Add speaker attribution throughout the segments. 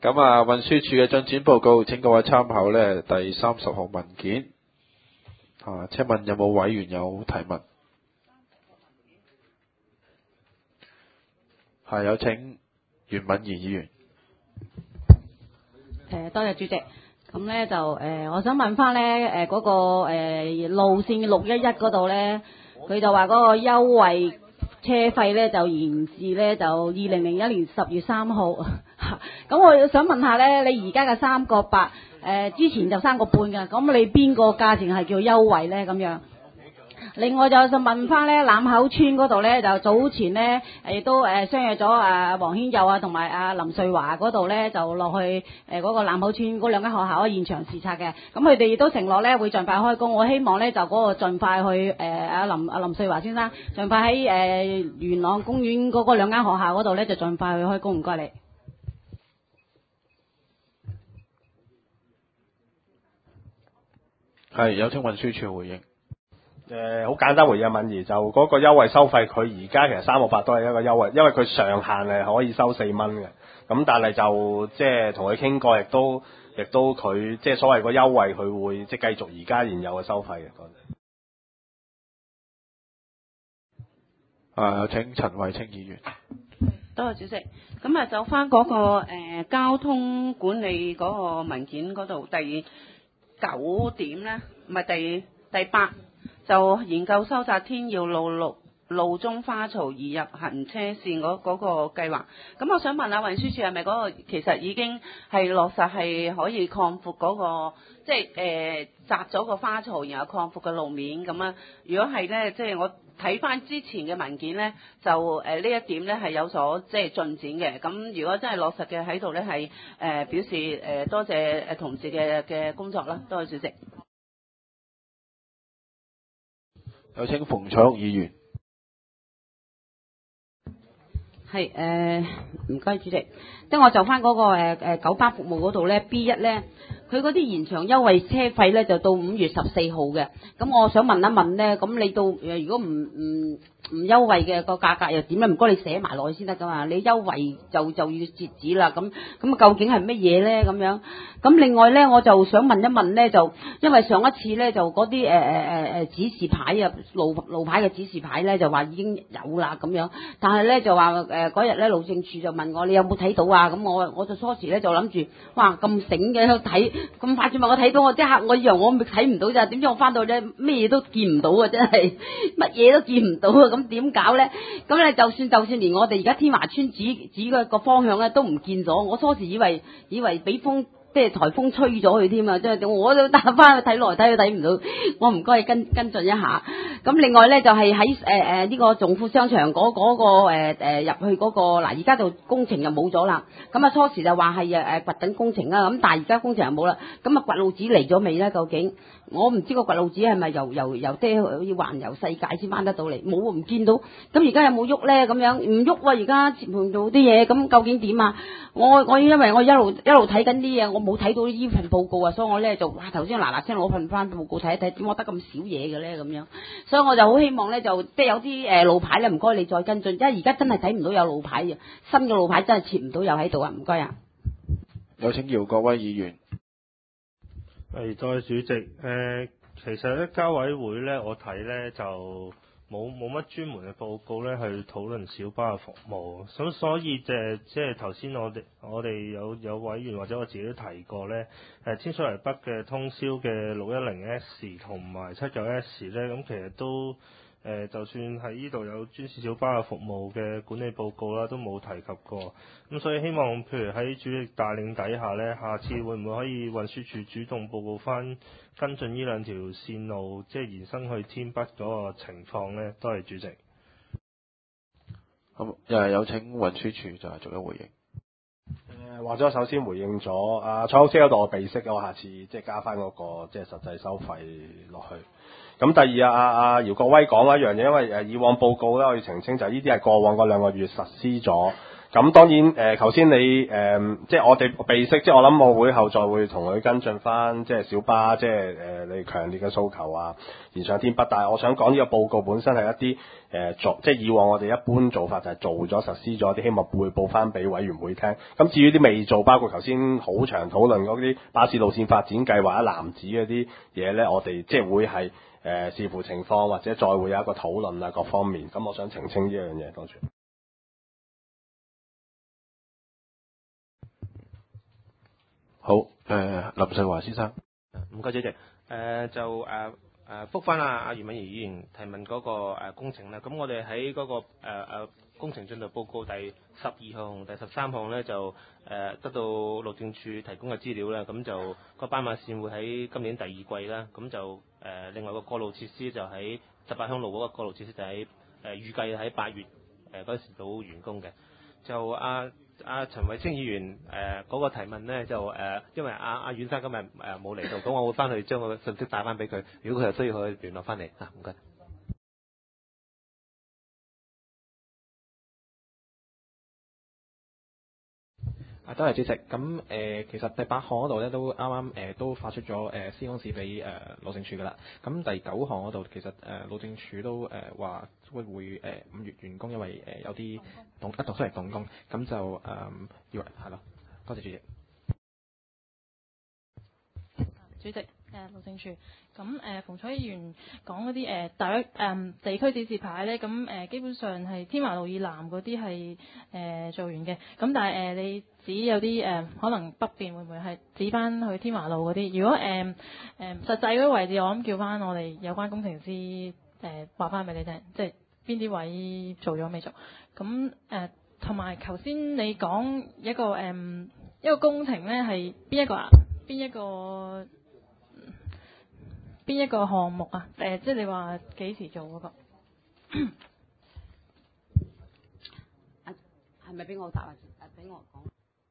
Speaker 1: 咁啊，運輸署嘅進展報告，請各位參考呢第30號文件。請問有冇委員有提問？有請袁敏儀議員。
Speaker 2: 多謝主席。咁呢就我想問翻呢嗰個路線611嗰度呢，佢就話嗰個優惠車費呢就延至呢就2001年10月3號。咁我想問下呢，你而家嘅3個8，之前就3個半㗎，咁你邊個價錢係叫優惠呢？咁樣。另外就問翻呢欖口村嗰度呢，就早前呢亦都相約咗黃軒佑同埋林瑞華嗰度呢，就落去嗰個欖口村嗰兩間學校現場視察嘅。咁佢哋亦都承諾呢會盡快開工。我希望呢就嗰個盡快去林瑞華先生盡快喺元朗公園嗰兩間學校嗰度呢，就盡快去開工。唔該你。
Speaker 1: 有請運輸署回應。
Speaker 3: 好簡單回應敏儀，就嗰個優惠收費，佢而家其實3個8都係一個優惠，因為佢上限係可以收4蚊嘅。咁但係就即係同佢傾過，亦都佢即係所謂個優惠，佢會即係繼續而家現有嘅收費嘅。
Speaker 1: 有請陳慧清議員。
Speaker 4: 多謝主席。咁啊，就翻嗰個交通管理嗰個文件嗰度第9點咧，唔係第8。就研究收窄天耀路中花槽移入行車線嗰個計劃。咁我想問下運輸署係咪嗰個其實已經係落實係可以擴闊嗰個，即係窄咗個花槽，然後擴闊嘅路面咁啊？如果係呢，即係我睇翻之前嘅文件呢，就呢一點呢係有所即係進展嘅。咁如果真係落實嘅喺度呢，係表示多謝同事嘅工作啦。多謝主席。
Speaker 1: 有請馮彩屋議員。
Speaker 2: 唔該主席。即係我就翻嗰個九巴服務嗰度呢 B1 呢，佢嗰啲延長優惠車費呢就到5月14號嘅。咁我想問一問呢，咁你到如果唔優惠嘅個價格又點咧？唔該你寫埋落去先得噶嘛。你優惠就要截止啦。咁究竟係乜嘢咧？咁樣。咁另外咧，我就想問一問咧，就因為上一次咧就嗰啲指示牌啊，路牌嘅指示牌咧就話已經有啦咁樣，但係咧就話嗰日咧路政署就問我你有冇睇到啊？咁我就初時咧就諗住哇咁醒嘅睇咁快就問我睇到，我即刻我以為我睇唔到咋，點知我翻到咧咩嘢都見唔到啊！真係乜嘢都見唔到啊！咁點搞咧？咁咧就算連我哋而家天華村指個方向咧都唔見咗。我初時以為俾風即係颱風吹咗佢添啊！即係我都打翻去睇來睇去睇唔到。我唔該跟進一下。咁另外咧就係喺呢個頌富商場嗰個入去嗰個嗱，而家就工程就冇咗啦。咁啊初時就話係掘緊工程啦，咁但係而家工程又冇啦。咁啊掘路紙嚟咗未咧？究竟我唔知個掘路紙係咪由即係要環遊世界先翻得到嚟？冇唔見到。咁而家有冇喐咧？咁樣唔喐喎！而家前盤做啲嘢，咁究竟點啊？我因為我一路睇緊啲嘢，我冇睇到呢份報告啊，所以我咧就哇頭先嗱聲攞份翻報告睇一睇，點解得咁少嘢嘅咧？咁樣，所以我就好希望咧就即係有啲路牌咧，唔該你再跟進，因為而家真係睇唔到有路牌嘅，新嘅路牌真係設唔到有喺度啊！唔該啊。
Speaker 1: 有請姚國威議員。
Speaker 5: 多謝主席。其實咧交委會咧，我睇咧就冇乜專門嘅報告咧去討論小巴嘅服務，咁所以即係頭先我哋有委員或者我自己都提過咧，天水圍北嘅通宵嘅610S 同埋79S 咧，咁其實都就算喺呢度有專線小巴嘅服務嘅管理報告啦，都冇提及過。咁所以希望譬如喺主席帶領底下咧，下次會唔會可以運輸署主動報告翻跟進呢兩條線路，即係延伸去天北嗰個情況咧？多謝主席。
Speaker 1: 好，有請運輸署就係逐一回應。
Speaker 3: 或者首先回應咗蔡屋車嗰度嘅備識，我下次即係加翻嗰個即係實際收費落去。咁第二姚國威講一樣嘢，因為以往報告咧，我要澄清就係呢啲係過往嗰2個月實施咗咁當然頭先你即係我哋備識，即係我諗我會後再會同佢跟進翻，即係小巴，即係你強烈嘅訴求啊，延長天北。但係我想講呢個報告本身係一啲即係以往我哋一般做法就係做咗實施咗啲，希望匯報翻俾委員會聽。咁至於啲未做，包括頭先好長討論嗰啲巴士路線發展計劃、藍紙嗰啲嘢咧，我哋即係會係視乎情況或者再會有一個討論啊各方面。咁我想澄清呢一樣嘢，多謝。
Speaker 1: 好，林世華先生。
Speaker 5: 唔該主席，覆翻阿余敏儀議員提問嗰個工程咧，咁我哋喺嗰個工程進度報告第12項同第13項咧就得到路政署提供嘅資料啦，咁就個斑馬線會喺今年第2季啦，咁就另外個過路設施就喺18鄉路嗰個過路設施就喺預計喺8月嗰時到完工嘅。就陳偉清議員嗰個提問咧，就因為阿阮生今日冇嚟到，咁我會翻去將個信息帶翻俾佢。如果佢有需要，佢聯絡翻嚟啊，唔該。
Speaker 6: 多謝主席。咁其實第8項嗰度咧都啱啱都發出咗施工紙俾路政署噶啦。咁第9項嗰度其實路政署都話會5月完工，因為有啲一度出嚟動工，咁就以為係咯。多謝主席。
Speaker 7: 主席，路政署，咁馮楚議員講嗰啲大約地區指示牌咧，咁基本上係天華路以南嗰啲係做完嘅，咁但係你指有啲可能北邊會唔會係指翻去天華路嗰啲？如果實際嗰啲位置，我諗叫翻我哋有關工程師話翻俾你聽，即係邊啲位做咗未做？咁同埋頭先你講一個工程咧係邊一個項目啊？即係你話幾時做嗰個？
Speaker 2: 係咪俾我答啊？俾我講。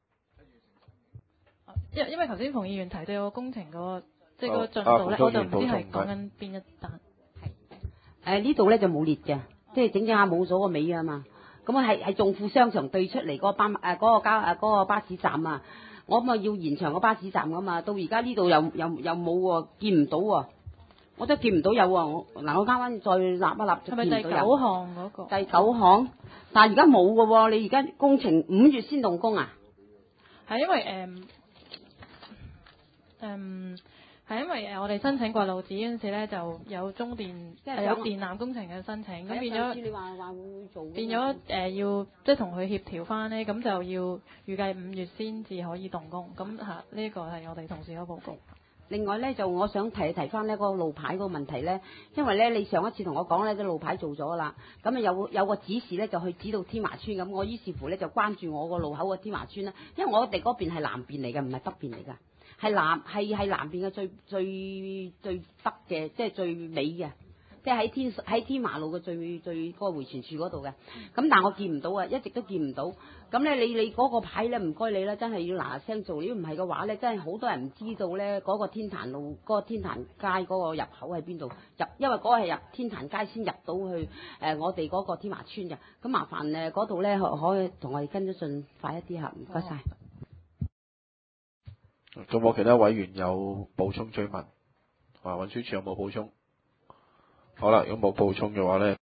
Speaker 7: 因為頭先馮議員提到個工程個即係個進度咧，我就唔知係講緊邊一單。
Speaker 2: 係呢度咧就冇列嘅，即係整下冇咗個尾啊嘛。咁啊係眾富商場對出嚟嗰個巴士站啊。我咁啊要延長個巴士站噶嘛，到而家呢度又冇喎，見唔到喎，我都見唔到有喎。我啱啱再立一立就見唔到有。係咪第9項嗰個？第9項，但係而家冇嘅喎，你而家工程5月先動工啊？
Speaker 7: 係因為係因為我哋申請掘路紙嗰陣時咧，就有中電有電纜工程嘅申請，咁變咗
Speaker 2: 你話會做
Speaker 7: 變咗要即係同佢協調翻咧，咁就要預計5月先至可以動工。咁呢個係我哋同事嘅報告。
Speaker 2: 另外咧，就我想提翻呢個路牌個問題咧，因為咧你上一次同我講咧啲路牌做咗啦，咁啊有個指示咧就去指到天華村咁，我於是乎咧就關注我個路口個天華村啦，因為我哋嗰邊係南邊嚟嘅，唔係北邊嚟㗎。係南邊嘅最北嘅，即係最尾嘅，即係喺天華路嘅最嗰個迴旋處嗰度嘅。咁但係我見唔到啊，一直都見唔到。咁咧你嗰個牌咧，唔該你啦，真係要嗱嗱聲做。如果唔係嘅話咧，真係好多人唔知道咧嗰個天壇路嗰個天壇街嗰個入口喺邊度入，因為嗰個係入天壇街先入到去我哋嗰個天華村嘅。咁麻煩嗰度咧可以同我哋跟得進快一啲嚇，唔該晒。
Speaker 1: 咁我其他委員有補充追問，運輸署有冇補充？好啦，如果冇補充嘅話咧。